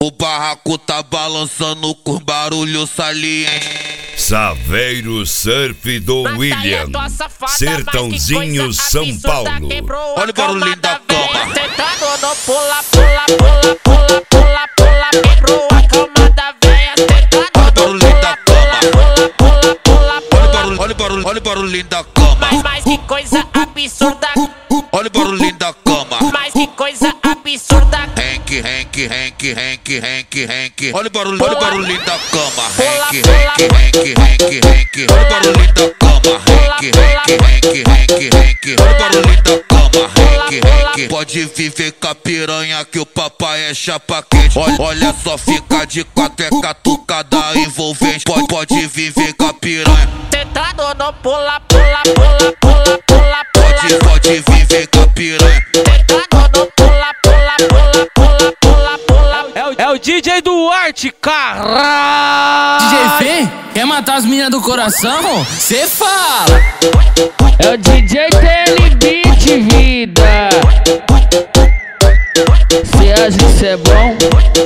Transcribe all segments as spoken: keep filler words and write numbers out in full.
O barraco tá balançando com barulho saliente. Saveiro Surf do William, Sertãozinho, São Paulo. Olha o barulhinho da cama. Sentando no pula, pula, pula, pula, pula, pula. Quebrou a cama da véia. Olha o barulhinho da cama. Pula, pula, pula. Olha o barulho, olha o barulhinho da cama. Mas que coisa absurda. Olha o barulhinho da cama. Mas que coisa absurda. Hank, Hank, Hank, Hank, Hank, Hank. Olha o barulho, olha o barulhinho da cama. Hank, Hank, Hank, Hank, Hank. Olha o barulhinho da cama. Hank, Hank, Hank, Hank, Hank. Olha o barulhinho da cama. Hank, Hank. Pode viver com a piranha que o papai é chapa quente. Olha, olha só, fica de quatro, é catucada envolvente. Pode, pode viver com a piranha. Sentado no pula, pula, pula, pula, pula. Pode, pode viver com a piranha. Sentado no pula, pula, pula, pula, pula, pula. É o, é o D J Duarte, caralho! D J Fê, quer matar as meninas do coração? Cê fala! É o D J T Beat, vida! Cê acha que cê é bom?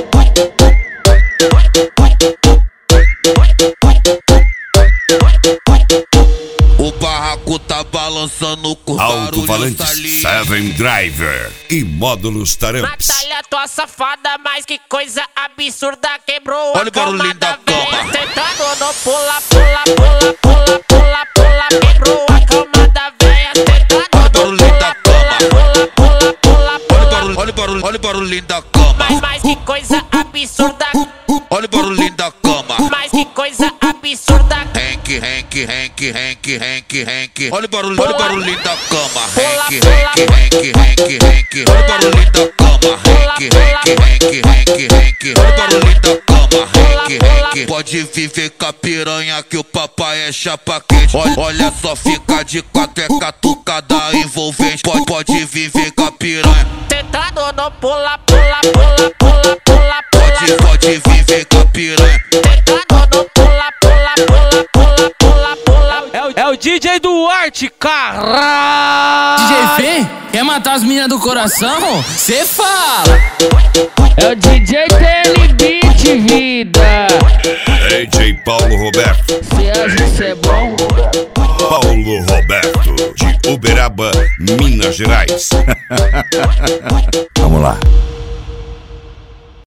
O barraco tá balançando com barulho Alto-falantes saliente. Seven Driver e módulos Taramps. Natália, tua safada, mas que coisa absurda. Quebrou Olha a o barulhinho cama da da véia. cama. Sentado no pula, pula, pula, pula, pula, pula. Quebrou a cama da véia. Sentado Olha o no barulhinho da pula, cama. pula, pula, pula, Olha o pula. barulho, olha o barulho, olha o barulhinho da cama. Mas, mas que coisa absurda. Olha o barulhinho da cama. Mas que coisa absurda. Hank, Hank, Hank, Hank, Hank, Hank. Olha o barulho, olha o barulhinho da cama. Hank, Pula, Hank, Hank, Hank, Hank. Olha o barulhinho da cama. Hank, Hank, Hank, Hank, Hank. Olha o barulhinho da cama. Hank, Hank. Pode viver com a piranha que o papai é chapa quente. Olha, olha só, fica de quatro, é catucada envolvente. Pode, pode viver com a piranha. Sentado no pula, pula, pula, pula, pula, Pode, pula. pode viver com a piranha. Sentado no pula, pula, pula, pula, pula, pula. É o, é o D J Duarte, caralho! D J Fê, quer matar as meninas do coração? Cê fala! É o D J T Beat, vida! D J Paulo Roberto, Cê acha que cê é bom? Paulo Roberto, de Uberaba, Minas Gerais. Vamos lá.